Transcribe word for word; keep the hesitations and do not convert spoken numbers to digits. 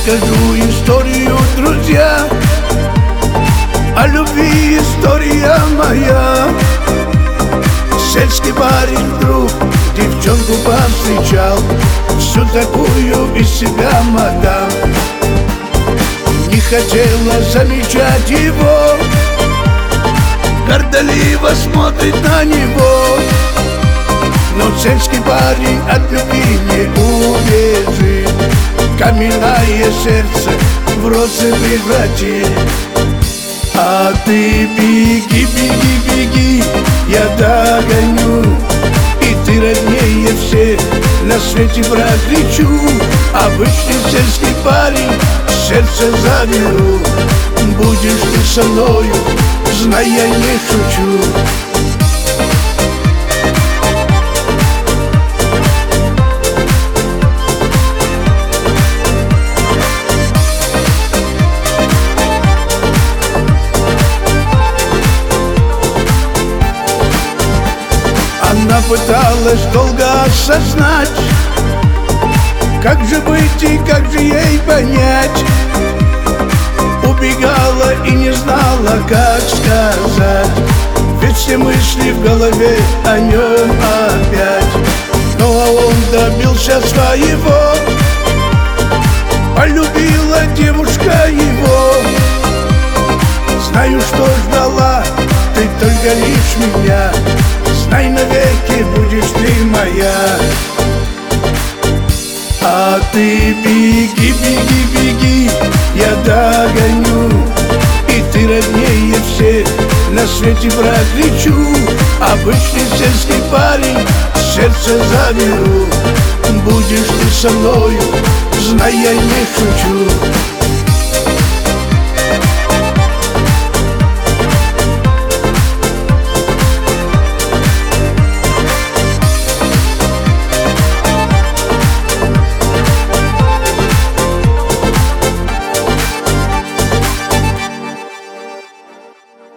расскажу историю, друзья, о любви история моя. Сельский парень вдруг девчонку повстречал, всю такую из себя мадам. Не хотела замечать его, гордоливо смотрит на него. Но сельский парень от любви не убежит, каменное сердце в розы превратит. А ты беги, беги, беги, я догоню, и ты роднее всех на свете прокричу. Обычный сельский парень, сердце заберу, будешь ты со мною, знай, я не шучу. Она пыталась долго осознать, как же быть и как же ей понять. Убегала и не знала, как сказать, ведь все мысли в голове о нем опять. Ну а он добился своего, полюбила девушка его. Знаю, что ждала ты только лишь меня, знай, навеки будешь ты моя. А ты беги, беги, беги, я догоню, и ты роднее всех на свете прокричу. Обычный сельский парень, сердце заберу, будешь ты со мною, знай, я не шучу.